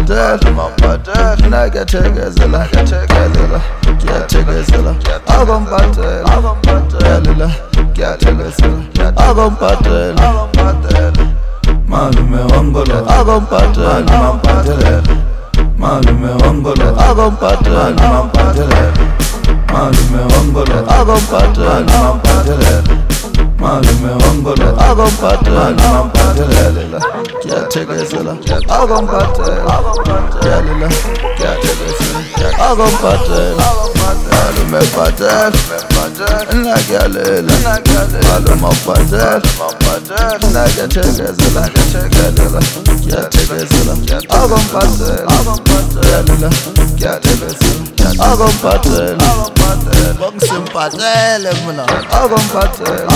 Nakathegezela Ngiyathegezela Akomphathela Akomphathela Malume wangolo Akomphathela Malume wangolo Akomphathela Malume wangolo Akomphathela Malume wangolo Akomphathela Ngiyathegezela Akomphathela Akomphathela Malume phathela Nakayalela Malume phathela Nakathegezela Ngiyathegezela Akomphathela Akomphathela Bongisimphathele mina Akomphathela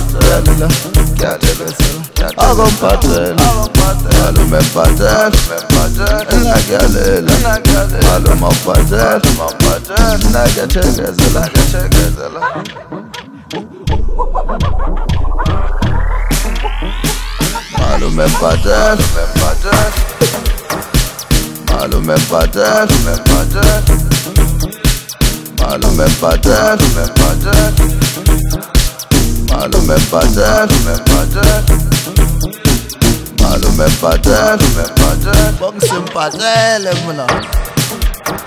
Akomphathela Malume phathela Nakayalela Malume phathela Nakathegezela Malume phathela Malume phathela Malume phathela Malume phathela Bongisimphathele mina